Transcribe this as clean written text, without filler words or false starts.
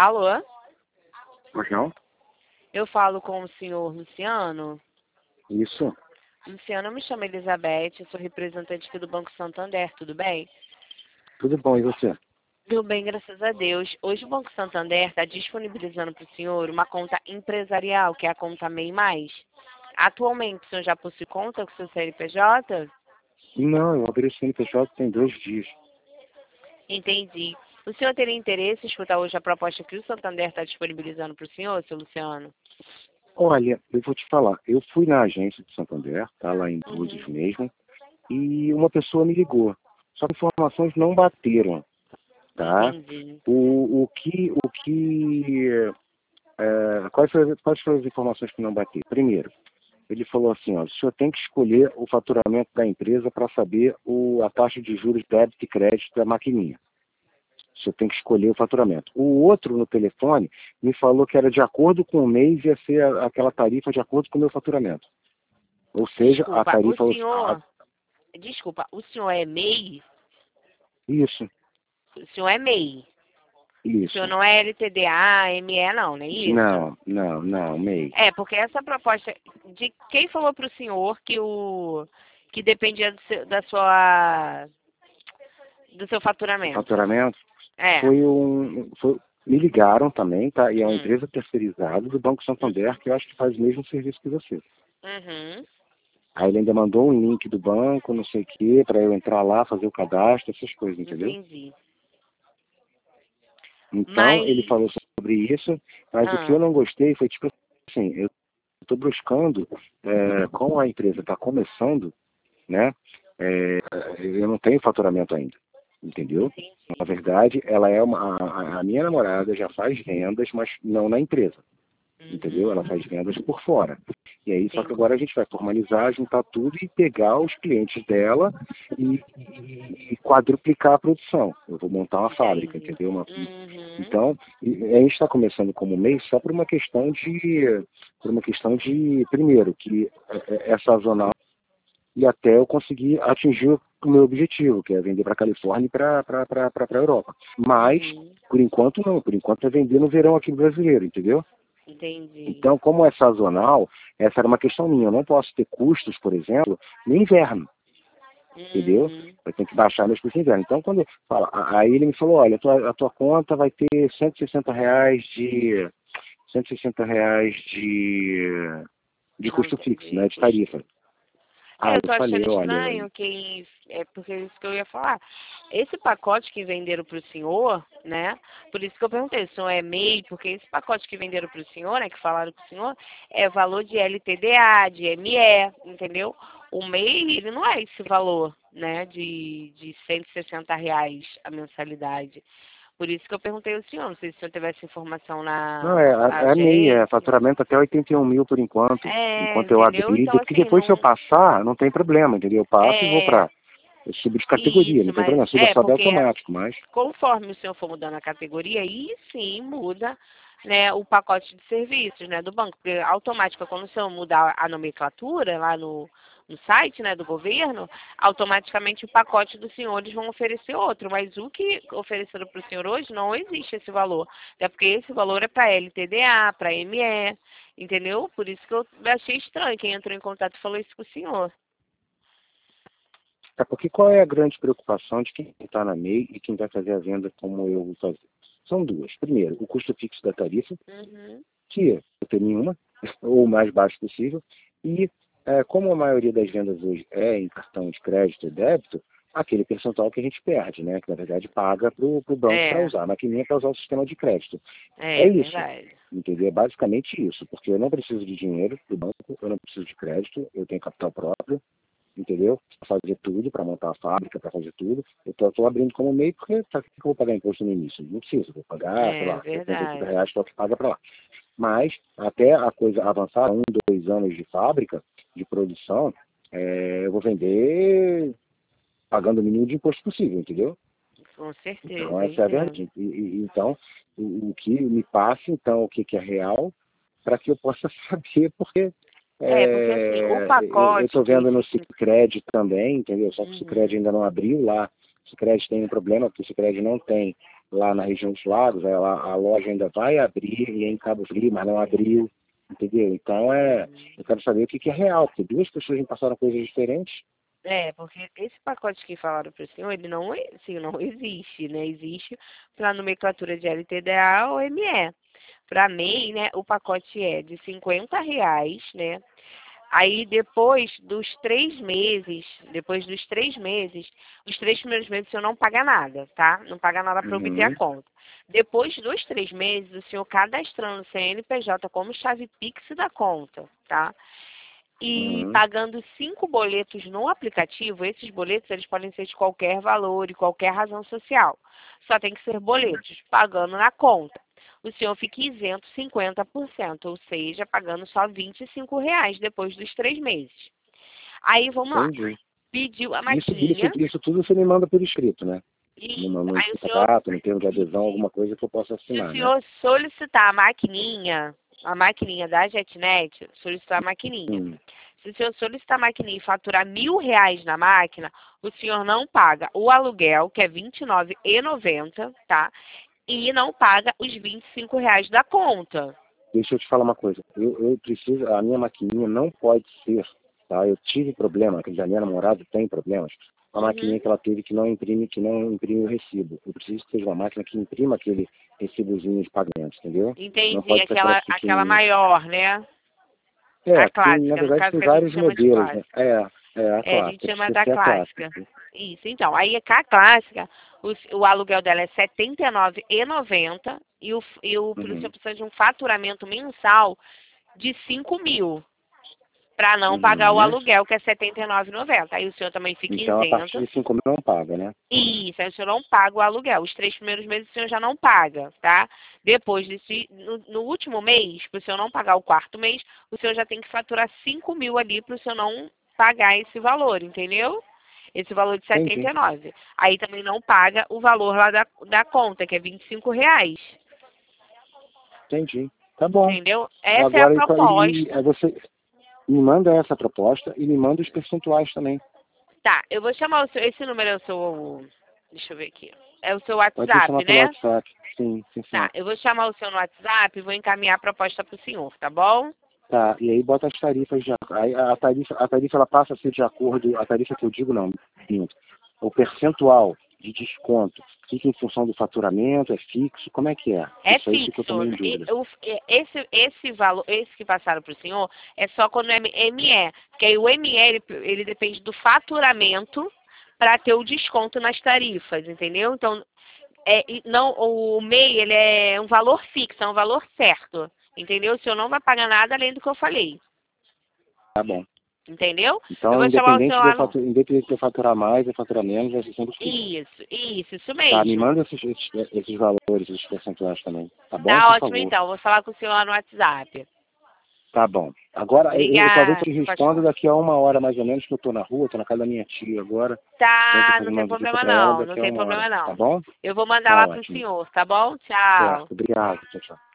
Alô? Pois não? Eu falo com o senhor Luciano. Isso. Luciano, eu me chamo Elizabeth, eu sou representante aqui do Banco Santander, tudo bem? Tudo bom, e você? Tudo bem, graças a Deus. Hoje o Banco Santander está disponibilizando para o senhor uma conta empresarial, que é a conta MEI Mais. Atualmente, o senhor já possui conta com o seu CNPJ? Não, eu abri o CNPJ tem 2 dias. Entendi. O senhor teria interesse em escutar hoje a proposta que o Santander está disponibilizando para o senhor, seu Luciano? Olha, eu vou te falar, eu fui na agência de Santander, tá lá em Búzios Uhum. mesmo, e uma pessoa me ligou. Só que as informações não bateram, tá? Entendi. Quais foram as informações que não bateram? Primeiro, ele falou assim, ó, o senhor tem que escolher o faturamento da empresa para saber a taxa de juros débito e crédito da maquininha. O senhor tem que escolher o faturamento. O outro no telefone me falou que era de acordo com o mês, ia ser aquela tarifa de acordo com o meu faturamento. Ou seja, a Desculpa, o tarifa... senhor... Desculpa, o senhor é MEI? Isso, O senhor é MEI. O senhor isso. não é LTDA, ME, não é isso? Não, MEI. É, porque essa proposta... De quem falou para o senhor que dependia do seu O faturamento? faturamento É. me ligaram também, tá? E é uma Hum. empresa terceirizada do Banco Santander, que eu acho que faz o mesmo serviço que você. Uhum. Aí ele ainda mandou um link do banco, não sei o quê, para eu entrar lá, fazer o cadastro, essas coisas, entendeu? Entendi. Então, ele Mas... falou sobre isso, mas o que eu não gostei foi, tipo assim, eu estou buscando, como a empresa está começando, né, eu não tenho faturamento ainda, entendeu? Na verdade, ela é a minha namorada já faz vendas, mas não na empresa, entendeu? Ela faz vendas por fora. E aí, só que agora a gente vai formalizar, juntar tudo e pegar os clientes dela e quadruplicar a produção. Eu vou montar uma fábrica, entendeu? Uhum. Então, a gente está começando como mês só por uma questão de, primeiro, que é sazonal e até eu conseguir atingir o meu objetivo, que é vender para a Califórnia e para a Europa. Mas, por enquanto não, por enquanto é vender no verão aqui brasileiro, entendeu? Entendi. Então, como é sazonal, essa era uma questão minha. Eu não posso ter custos, por exemplo, no inverno, entendeu? Uhum. Eu tenho que baixar meus custos no inverno. Então, quando fala, aí ele me falou, olha, a tua conta vai ter R$ 160 de Não custo fixo, né, entendi. de tarifa. Aí Eu eu tô falei, achando olha, estranho que é porque é isso que eu ia falar. Esse pacote que venderam para o senhor, né? Por isso que eu perguntei, se o senhor é MEI, porque esse pacote que venderam para o senhor, né? Que falaram para o senhor, é valor de LTDA, de ME, entendeu? O MEI, ele não é esse valor, né? De R$ 160 a mensalidade. Por isso que eu perguntei ao senhor, não sei se o senhor tivesse informação não, na é MEI, é agência. faturamento até 81 mil por enquanto eu Entendeu? abri, Então, porque assim, depois se eu não. passar, não tem problema, entendeu? Eu passo e vou É. eu subo de categoria, Isso, não tem mas problema, suba sobe porque automático, mas conforme o senhor for mudando a categoria, aí sim muda, né, o pacote de serviços, né, do banco, porque automático, quando o senhor mudar a nomenclatura lá no site, né, do governo, automaticamente o pacote dos senhores vão oferecer outro, mas o que ofereceram para o senhor hoje não existe esse valor, até porque esse valor é para LTDA, para ME, entendeu? Por isso que eu achei estranho quem entrou em contato e falou isso com o senhor. é porque qual é a grande preocupação de quem está na MEI e quem vai fazer a venda como eu vou fazer? São duas. Primeiro, o custo fixo da tarifa, Uhum. que não tem nenhuma, ou o mais baixo possível, e como a maioria das vendas hoje é em cartão de crédito e débito, aquele percentual que a gente perde, né? Que na verdade paga para o banco para É, usar, a maquininha para usar o sistema de crédito. É é isso, verdade. entendeu? É basicamente isso, porque eu não preciso de dinheiro do banco, eu não preciso de crédito, eu tenho capital próprio, entendeu? Para fazer tudo, para montar a fábrica, para fazer tudo. Eu estou abrindo como MEI porque para que eu vou pagar imposto no início? Não preciso, vou pagar, sei É lá, verdade. R$ 70 que é o que paga para lá. Mas, até a coisa avançar, 2 anos de fábrica, de produção, eu vou vender pagando o mínimo de imposto possível, entendeu? Com Então, certeza, essa é a entendo. verdade. Então, o que me passe, então, o que é real, para que eu possa saber, porque É, porque assim, o eu pacote estou que vendo no fica. Sicredi também, entendeu? Só que o Sicredi Uhum. ainda não abriu lá. O Sicredi tem um problema, porque o Sicredi não tem lá na região dos lagos, a loja ainda vai abrir e é em Cabo Frio, mas não abriu, entendeu? Então eu quero saber o que é real, porque duas pessoas me passaram coisas diferentes. Porque esse pacote que falaram para o senhor, ele não, assim, não existe, né? Existe para nomenclatura de LTDA ou ME. Para MEI, né, o pacote é de R$ 50, né? Aí depois dos 3 meses, os 3 primeiros meses o senhor não paga nada, tá? Não paga nada para obter a conta. Depois dos 3 meses, o senhor cadastrando o CNPJ como chave Pix da conta, tá? E pagando 5 boletos no aplicativo, esses boletos eles podem ser de qualquer valor e qualquer razão social. Só tem que ser boletos, pagando na conta. O senhor fica isento 50%, ou seja, pagando só R$ 25 depois dos 3 meses. Aí vamos lá. Pediu a maquininha. Isso tudo você me manda por escrito, né? No Aí o senhor, contrato, no termo de adesão, alguma coisa que eu possa assinar. Se o senhor solicitar a maquininha da JetNet, solicitar a maquininha. Se o senhor solicitar a maquininha e faturar R$ 1.000 na máquina, o senhor não paga o aluguel, que é R$ 29,90, tá? E não paga os R$ 25 da conta. Deixa eu te falar uma coisa. Eu preciso, a minha maquininha não pode ser, tá? Eu tive problema, a minha namorada tem problemas. A maquininha que ela teve que não imprime o recibo. Eu preciso que seja uma máquina que imprima aquele recibozinho de pagamento, entendeu? Entendi, aquela maior, né? A clássica, na verdade tem vários modelos, né? A gente chama da clássica. Isso, então. Aí a clássica, o aluguel dela é R$ 79,90 e o senhor precisa de um faturamento mensal de 5.000 para não pagar o aluguel, que é R$ 79,90. Aí o senhor também fica isento. Então a partir de 5.000 não paga, né? Isso, aí o senhor não paga o aluguel. Os 3 primeiros meses o senhor já não paga, tá? Depois no último mês, para o senhor não pagar o 4º mês, o senhor já tem que faturar 5.000 ali para o senhor não pagar esse valor, entendeu? Esse valor de 79. Aí também não paga o valor lá da conta, que é R$ 25. Entendi. Tá bom. Entendeu? Essa é a proposta. Você me manda essa proposta e me manda os percentuais também. Tá, eu vou chamar esse número é o seu... Deixa eu ver aqui. É o seu WhatsApp, Pode chamar pelo né? WhatsApp. Sim. Tá, eu vou chamar o seu no WhatsApp e vou encaminhar a proposta para o senhor, tá bom? Tá, e aí bota as tarifas de aí a tarifa ela passa a ser de acordo, a tarifa que eu digo não, minto. O percentual de desconto fica em função do faturamento, é fixo, como é que é? É Isso aí fixo. que eu tô em dúvida. Esse valor, esse que passaram para o senhor, é só quando é ME, porque aí o ME ele depende do faturamento para ter o desconto nas tarifas, entendeu? Então, não, o MEI ele é um valor fixo, é um valor certo, entendeu? O senhor não vai pagar nada além do que eu falei. Tá bom. Entendeu? Então, eu vou independente de eu faturar mais ou faturar menos, vai ser sempre fixo. Isso mesmo. Tá, me manda esses valores, esses percentuais também. Tá bom? Tá por ótimo, favor. então. Vou falar com o senhor no WhatsApp. Tá bom. Agora, eu talvez te Obrigada. responda daqui a 1 hora mais ou menos, que eu tô na rua, tô na casa da minha tia agora. Tá, não tem problema não. Não tem problema não. Tá bom? Eu vou mandar Tá lá pro ótimo. senhor, tá bom? Tchau. Certo, obrigado. Tchau, tchau.